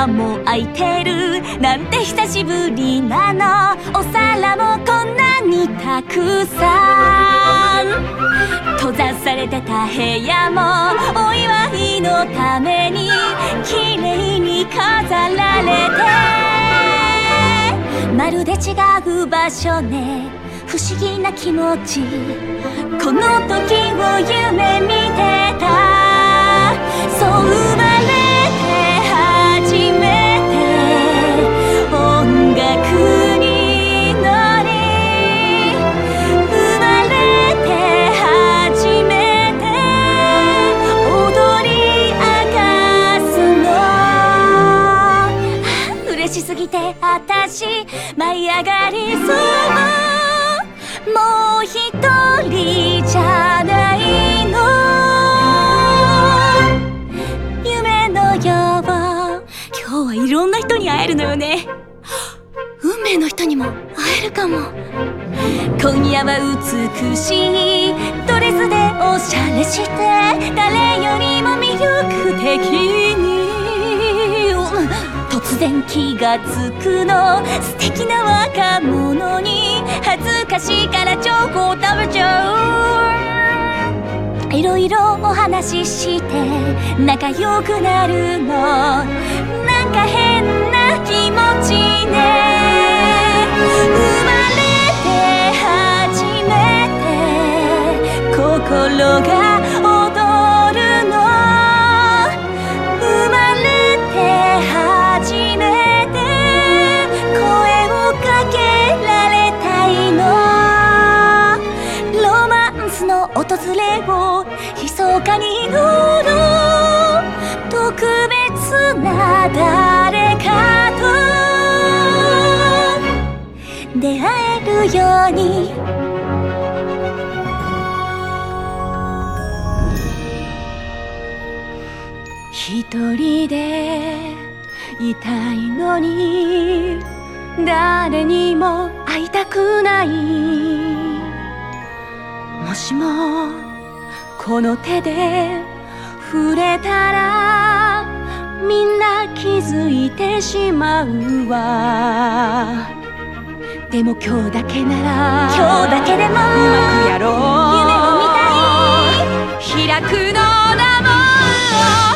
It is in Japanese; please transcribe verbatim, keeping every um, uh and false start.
ドアも開いてるなんて久しぶりなの。お皿もこんなにたくさん閉ざされてた部屋もお祝いのために綺麗に飾られて、まるで違う場所ね、不思議な気持ち。この時を夢見てた。そう生まれて初めて音楽に乗り、生まれて初めて踊り明かすの。嬉しすぎて私舞い上がりそう。もう一人じゃないの。夢のよう。今日はいろんな人に会えるのよね。運命の人にも会えるかも。今夜は美しいドレスでおしゃれして、誰よりも魅力的に。突然気がつくの、素敵な若者に恥ずかしいからチョコを食べちゃう。いろいろお話しして仲良くなるの、なんか変な気持ちね。生まれて初めて心が踊るの。生まれて初めて声をかけられたいの。ロマンスの訪れを密かに祈ろう。特別な誰かと出会えるように。一人でいたいのに誰にも会いたくない。もしもこの手で触れたらみんな気づいてしまうわ。でも今日だけなら、今日だけでもうまくやろう。夢を見たい。開くのだもん。